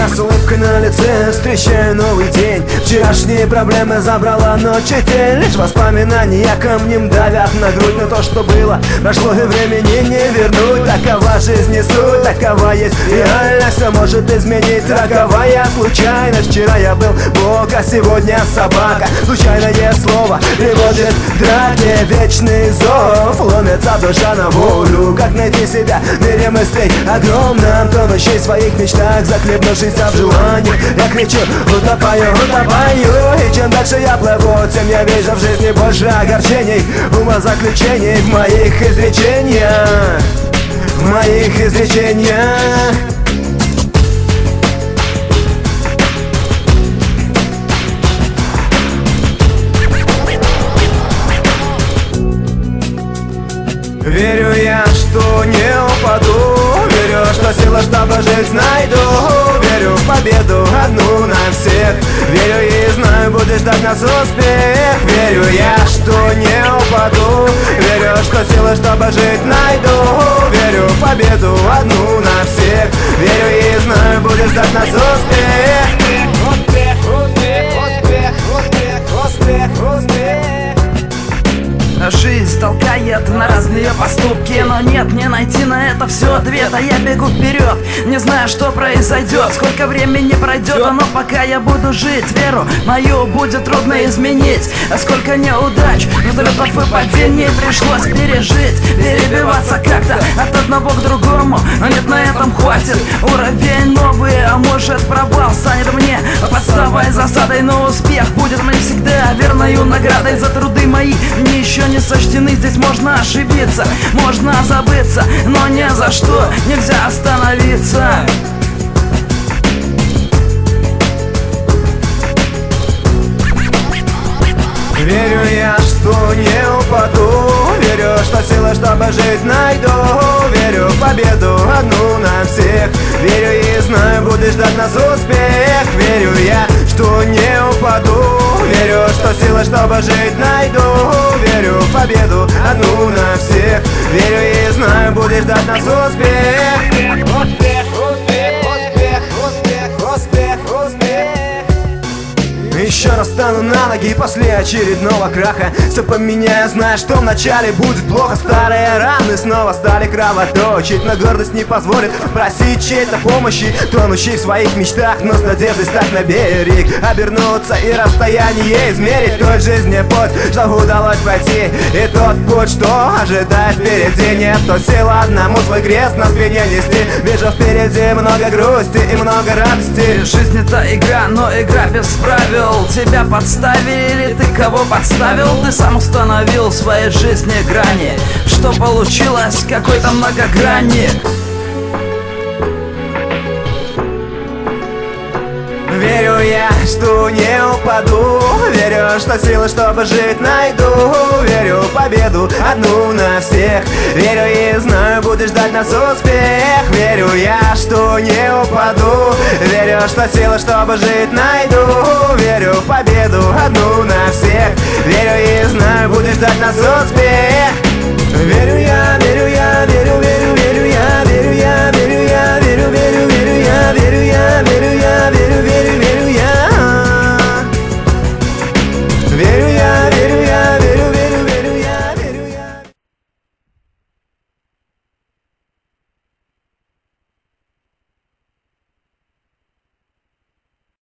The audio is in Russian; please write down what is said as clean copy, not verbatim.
Я с улыбкой на лице встречаю новый день. Вчерашние проблемы забрала ночь и тень. Лишь воспоминания камнем давят на грудь. Но то, что было, прошло и времени не вернуть. Такова жизнь и суть, такова есть реальность. Все может изменить роковая случайность. Вчера я был бог, а сегодня собака. Случайное слово приводит к драке. Вечный зов ломится душа на волю. Как найти себя в мире мыслей огромном, тонущий в своих мечтах, захлебнувшийся в желаниях. Я кричу, утопаю, утопаю. И чем дальше я плыву, тем я вижу в жизни больше огорчений, умозаключений в моих изречениях, в моих изречениях. Верю я, что не упаду. Верю, что сила, чтобы жить, найду. Верю в победу одну на всех. Верю и знаю, будет ждать нас успех. Верю я, что не упаду. Верю, что сила, чтобы жить, найду. Верю в победу одну на всех. Верю и знаю, будет ждать нас успех. Успех, успех, успех, успех, успех, успех. Жизнь толкает на разные поступки, но нет, не найти на это все ответа. Я бегу вперед, не знаю, что произойдет, сколько времени пройдет, но пока я буду жить, веру мою будет трудно изменить. А сколько неудач, взлетов и падений пришлось пережить, перебиваться как-то от одного к другому, но нет, на этом хватит. Уровень новый, а может провал станет мне подставой, засадой, но успех будет мне всегда верною наградой за труды мои. Мне еще не сочтены, здесь можно ошибиться, можно забыться, но ни за что нельзя остановиться. Верю я, что не упаду. Верю, что сила, чтобы жить, найду. Верю в победу одну на всех. Верю и знаю, будет ждать нас успех. Верю я, что не упаду. Верю, что сила, чтобы жить, найду. Верю в победу одну на всех. Верю и знаю, будет ждать нас успех. Успех, успех, успех, успех, успех, успех. Еще раз стану на ноги после очередного краха. Все поменяю, зная, что вначале будет плохо. Старые раны снова стали кровоточить, но гордость не позволит просить чьей-то помощи. Тонущий в своих мечтах, но с надеждой стать на берег, обернуться и расстояние измерить. Той жизни путь, что удалось пройти, и тот путь, что ожидает впереди. Нет, то сила одному свой крест на спине нести. Вижу впереди много грусти и много радости. Жизнь это игра, но игра без правил. Тебя подставили или ты кого подставил? Ты сам установил в своей жизни грани, что получилось какой-то многогранник. Верю я, что не упаду. Верю, что силы, чтобы жить, найду. Верю в победу одну на всех. Верю и знаю, будет ждать нас успех. Верю я, что не упаду. Верю, что силы, чтобы жить, найду. Верю в победу одну на всех. Верю и знаю, будет ждать нас успех. Верю я, верю я, верю, верю.